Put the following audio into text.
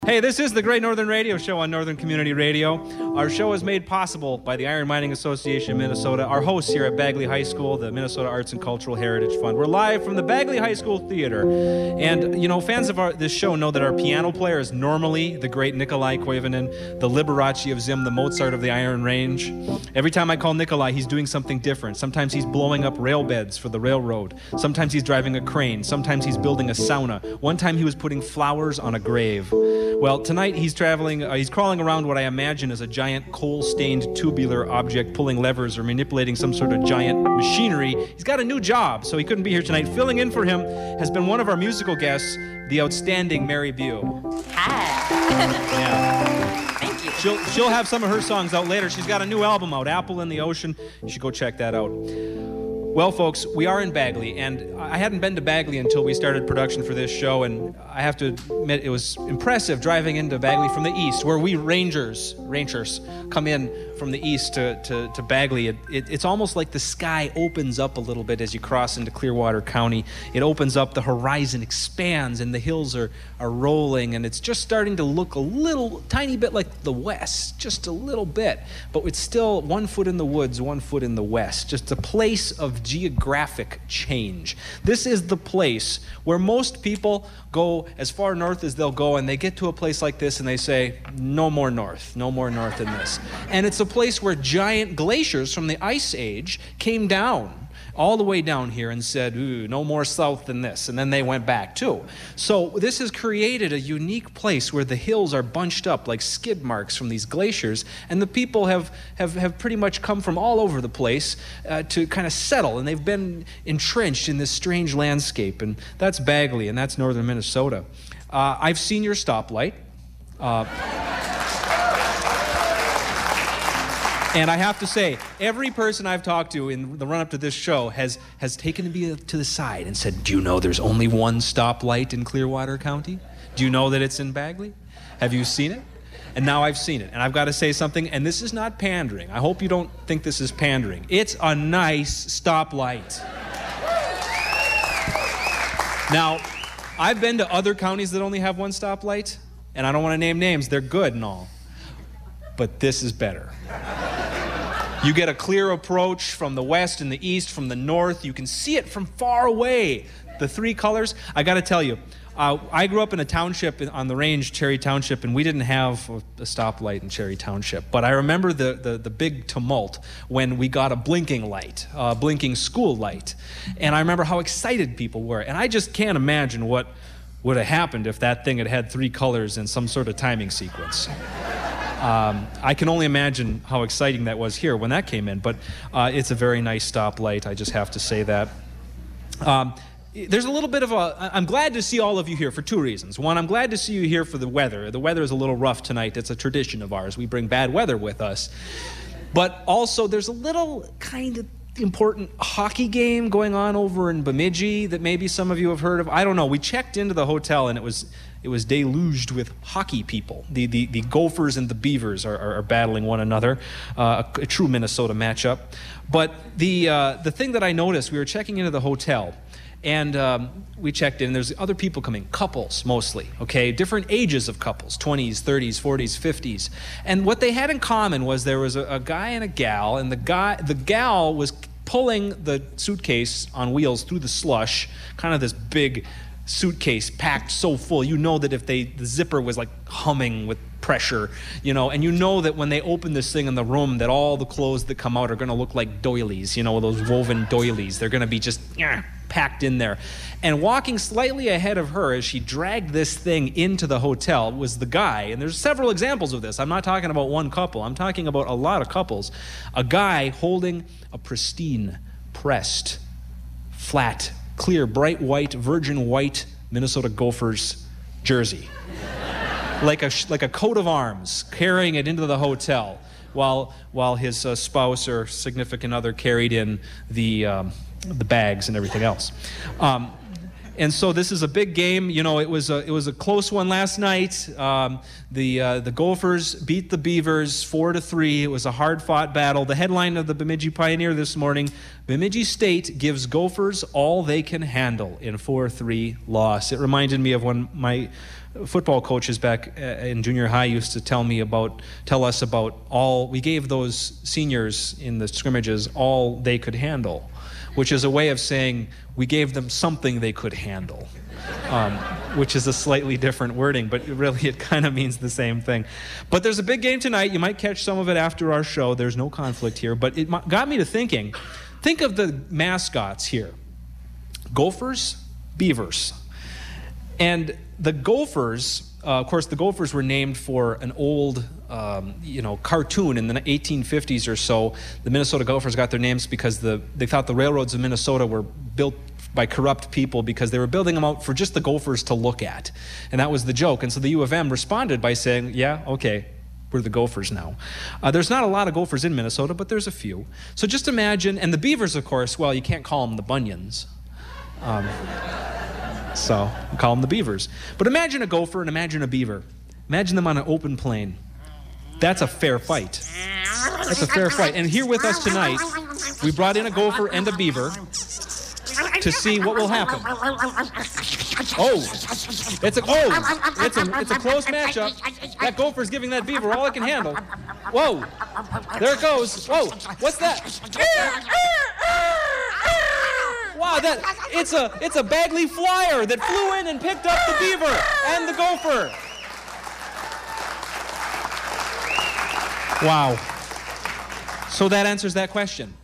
Hey, this is the Great Northern Radio Show on Northern Community Radio. Our show is made possible by the Iron Mining Association of Minnesota, our hosts here at Bagley High School, the Minnesota Arts and Cultural Heritage Fund. We're live from the Bagley High School Theater. And, you know, fans of this show know that our piano player is normally the great Nikolai Koivunen, the Liberace of Zim, the Mozart of the Iron Range. Every time I call Nikolai, he's doing something different. Sometimes he's blowing up rail beds for the railroad. Sometimes he's driving a crane. Sometimes he's building a sauna. One time he was putting flowers on a grave. Well, tonight he's crawling around what I imagine is a giant coal-stained tubular object, pulling levers or manipulating some sort of giant machinery. He's got a new job, so he couldn't be here tonight. Filling in for him has been one of our musical guests, the outstanding Mary Bew. Hi. Yeah. Thank you. She'll have some of her songs out later. She's got a new album out, Apple in the Ocean. You should go check that out. Well, folks, we are in Bagley, and I hadn't been to Bagley until we started production for this show, and I have to admit it was impressive driving into Bagley from the east, where we Rangers come in from the east to Bagley. It's almost like the sky opens up a little bit as you cross into Clearwater County. It opens up, the horizon expands, and the hills are rolling, and it's just starting to look a little, tiny bit like the west, just a little bit, but it's still 1 foot in the woods, 1 foot in the west, just a place of geographic change. This is the place where most people go as far north as they'll go, and they get to a place like this and they say, no more north than this. And it's a place where giant glaciers from the Ice Age came down, all the way down here, and said, ooh, no more south than this, and then they went back too. So this has created a unique place where the hills are bunched up like skid marks from these glaciers, and the people have pretty much come from all over the place to kind of settle, and they've been entrenched in this strange landscape, and that's Bagley, and that's northern Minnesota. I've seen your stoplight. And I have to say, every person I've talked to in the run-up to this show has taken me to the side and said, do you know there's only one stoplight in Clearwater County? Do you know that it's in Bagley? Have you seen it? And now I've seen it, and I've got to say something, and this is not pandering. I hope you don't think this is pandering. It's a nice stoplight. Now, I've been to other counties that only have one stoplight, and I don't want to name names. They're good and all. But this is better. You get a clear approach from the west and the east, from the north. You can see it from far away. The three colors. I got to tell you, I grew up in a township on the range, Cherry Township, and we didn't have a stoplight in Cherry Township. But I remember the big tumult when we got a blinking light, a blinking school light. And I remember how excited people were. And I just can't imagine what would have happened if that thing had had three colors and some sort of timing sequence. I can only imagine how exciting that was here when that came in, but it's a very nice stoplight. I just have to say that. There's a little bit of I'm glad to see all of you here for two reasons. One, I'm glad to see you here for the weather. The weather is a little rough tonight. It's a tradition of ours. We bring bad weather with us. But also, there's a little kind of important hockey game going on over in Bemidji that maybe some of you have heard of. I don't know. We checked into the hotel, and it was deluged with hockey people. The Gophers and the Beavers are battling one another, a true Minnesota matchup. But the thing that I noticed, we were checking into the hotel, and we checked in. There's other people coming, couples mostly, okay? Different ages of couples, 20s, 30s, 40s, 50s. And what they had in common was there was a guy and a gal, and the gal was pulling the suitcase on wheels through the slush, kind of this big suitcase packed so full. You know that if the zipper was like humming with pressure, you know, and you know that when they open this thing in the room that all the clothes that come out are going to look like doilies, you know, those woven doilies. They're going to be just packed in there. And walking slightly ahead of her as she dragged this thing into the hotel was the guy, and there's several examples of this. I'm not talking about one couple. I'm talking about a lot of couples. A guy holding a pristine, pressed, flat, clear, bright white, virgin white Minnesota Gophers jersey. like a coat of arms, carrying it into the hotel while his spouse or significant other carried in the bags and everything else. And so this is a big game. You know, it was a close one last night. The Gophers beat the Beavers 4-3. It was a hard-fought battle. The headline of the Bemidji Pioneer this morning: Bemidji State gives Gophers all they can handle in 4-3 loss. It reminded me of when my football coaches back in junior high used to tell us about we gave those seniors in the scrimmages all they could handle, which is a way of saying we gave them something they could handle, which is a slightly different wording, but really it kind of means the same thing. But there's a big game tonight. You might catch some of it after our show. There's no conflict here, but it got me to thinking. Think of the mascots here. Gophers, Beavers. And the Gophers, of course, the Gophers were named for an old, cartoon in the 1850s or so. The Minnesota Gophers got their names because they thought the railroads of Minnesota were built by corrupt people because they were building them out for just the Gophers to look at. And that was the joke. And so the U of M responded by saying, yeah, okay, we're the Gophers now. There's not a lot of Gophers in Minnesota, but there's a few. So just imagine, and the Beavers, of course, well, you can't call them the Bunions. So we call them the Beavers. But imagine a Gopher and imagine a Beaver. Imagine them on an open plain. That's a fair fight. That's a fair fight. And here with us tonight, we brought in a Gopher and a Beaver to see what will happen. It's a close matchup. That Gopher's giving that Beaver all it can handle. Whoa, there it goes. Whoa, what's that? Wow, it's a Bagley Flyer that flew in and picked up the Beaver and the Gopher. Wow. So that answers that question.